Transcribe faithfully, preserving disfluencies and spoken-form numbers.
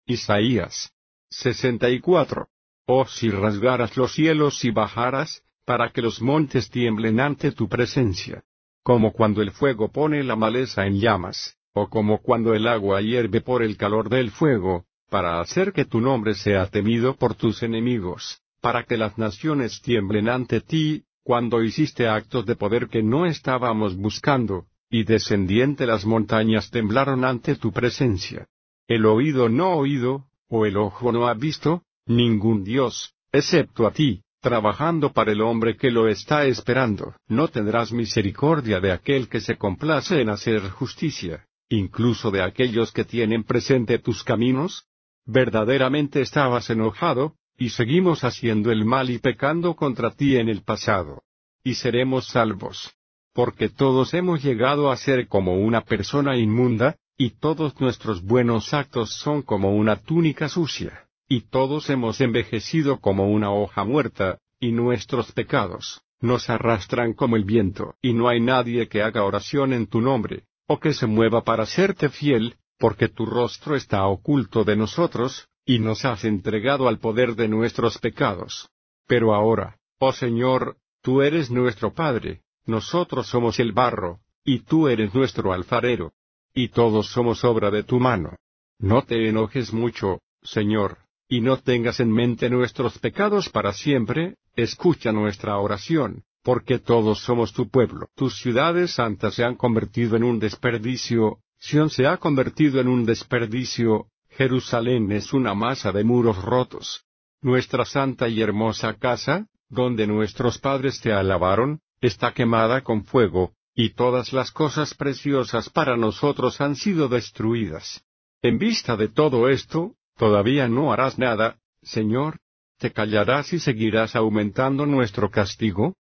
Isaías sesenta y cuatro. Oh, si rasgaras los cielos y bajaras, para que los montes tiemblen ante tu presencia. Como cuando el fuego pone la maleza en llamas, o como cuando el agua hierve por el calor del fuego, para hacer que tu nombre sea temido por tus enemigos, para que las naciones tiemblen ante ti, cuando hiciste actos de poder que no estábamos buscando, y descendiente las montañas temblaron ante tu presencia. El oído no oído, o el ojo no ha visto, ningún Dios, excepto a ti, trabajando para el hombre que lo está esperando. No tendrás misericordia de aquel que se complace en hacer justicia, incluso de aquellos que tienen presente tus caminos. Verdaderamente estabas enojado, y seguimos haciendo el mal y pecando contra ti en el pasado. Y seremos salvos. Porque todos hemos llegado a ser como una persona inmunda, y todos nuestros buenos actos son como una túnica sucia, y todos hemos envejecido como una hoja muerta, y nuestros pecados nos arrastran como el viento. Y no hay nadie que haga oración en tu nombre, o que se mueva para serte fiel, porque tu rostro está oculto de nosotros, y nos has entregado al poder de nuestros pecados. Pero ahora, oh Señor, tú eres nuestro Padre, nosotros somos el barro, y tú eres nuestro alfarero. Y todos somos obra de tu mano. No te enojes mucho, Señor, y no tengas en mente nuestros pecados para siempre. Escucha nuestra oración, porque todos somos tu pueblo. Tus ciudades santas se han convertido en un desperdicio, Sión se ha convertido en un desperdicio, Jerusalén es una masa de muros rotos. Nuestra santa y hermosa casa, donde nuestros padres te alabaron, está quemada con fuego, y todas las cosas preciosas para nosotros han sido destruidas. En vista de todo esto, ¿todavía no harás nada, Señor? ¿Te callarás y seguirás aumentando nuestro castigo?